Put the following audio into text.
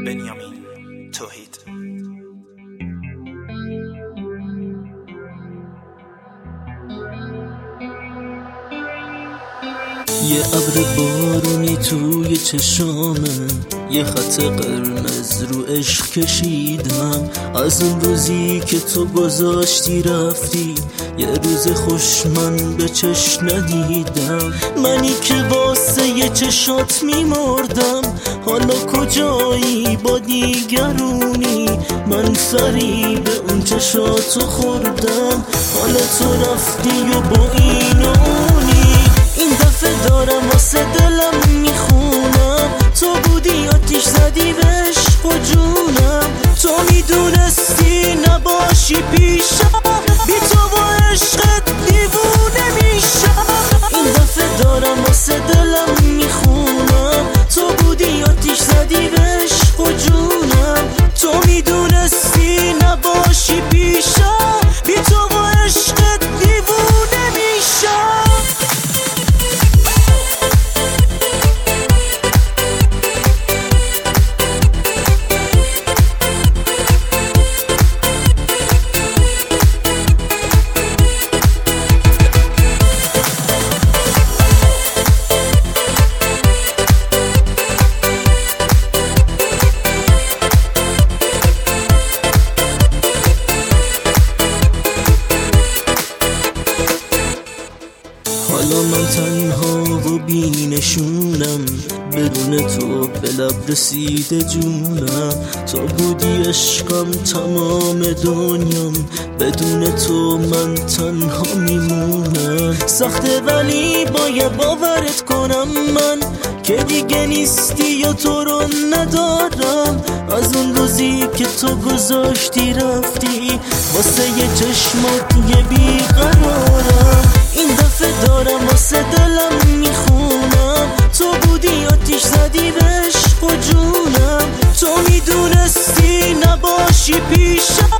بنیامین توحید. یه ابر بارونی توی چشامه، یه خط قرمز رو عشق کشیدم. از اون روزی که تو گذاشتی رفتی، یه روز خوش من به چشم ندیدم. منی که واسه یه چشات میمردم، حالا کجایی با دیگرونی؟ من فریب اون چشاتو خوردم، حالا تو رفتی و با این و اونی. این دفعه دارم واسه دلم میخونم، تو بودی آتیش زدی به عشق و جونم. تو میدونستی نباشی پیشم، بی تو با عشقت دیوونه میشم. این دفعه دارم واسه دلم میخونم، تو بودی آتیش زدی به عشق و جونم. تو میدونستی نباشی پیشم، بی تو با عشقت دیوونه میشم. حالا من تنها و بینشونم، بدون تو به لب رسیده جونم. تو بودی عشقم تمام دنیام، بدون تو من تنها میمونم. سخته ولی باید باورت کنم من، که دیگه نیستی یا تو رو ندارم. از اون روزی که تو گذاشتی رفتی، واسه یه چشمات یه بیقرارم. این دفعه دارم واسه دلم میخونم، تو بودی آتیش زدی به عشق و جونم. تو میدونستی نباشی پیشم،